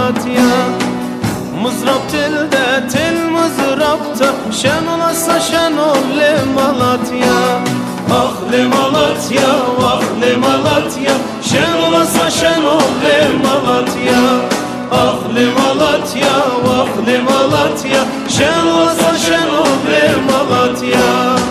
Malatya. Mızrap telde, tel mızrapta, şen olasa şen ol le Malatya. Ah le Malatya, ah le Malatya, şen olasa şen ol le Malatya. Ah le Malatya, ah le Malatya, şen olasa şen ol le Malatya.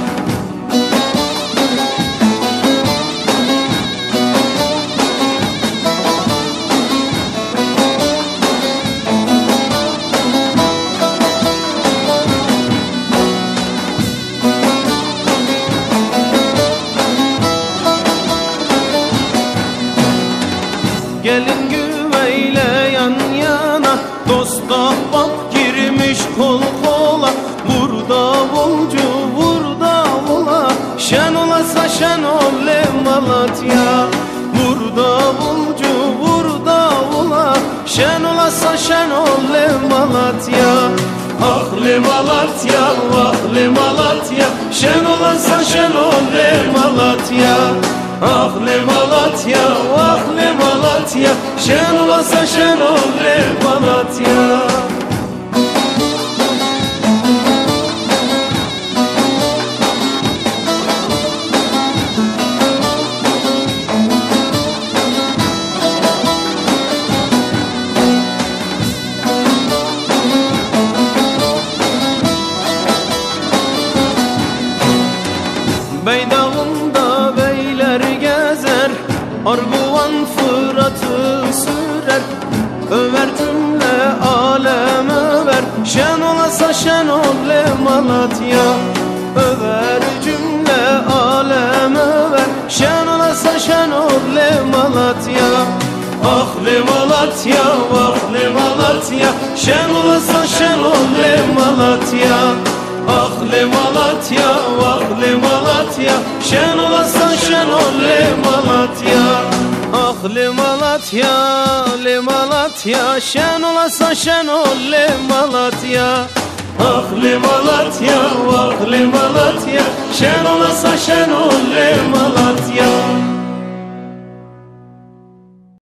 Gelin güveyle yan yana, dost ahbap girmiş kol kola. Vur davulcu vur davula, şen olasa şen ol le Malatya. Vur davulcu vur davula, şen olasa şen ol le Malatya. Ah le Malatya, ah le Malatya, şen olasa şen ol le Malatya. Ah le Malatya, ah le Malatya, şen olasa şen ol le Malatya. Beydağında beyler gezer, Arguvan Fırat'ı sürer. Över cümle alem över, şen olasa şen ol le Malatya. Över cümle alem över, şen olasa şen ol le Malatya. Ah le Malatya, ah le Malatya, şen olasa şen ol le Malatya. Ah le Malatya, ah le Malatya, şen olasa şen ol le Malatya. Ah le Malatya, le Malatya, şen olasa şen ol le Malatya. Ah le Malatya, ah le Malatya, şen olasa şen ol le Malatya.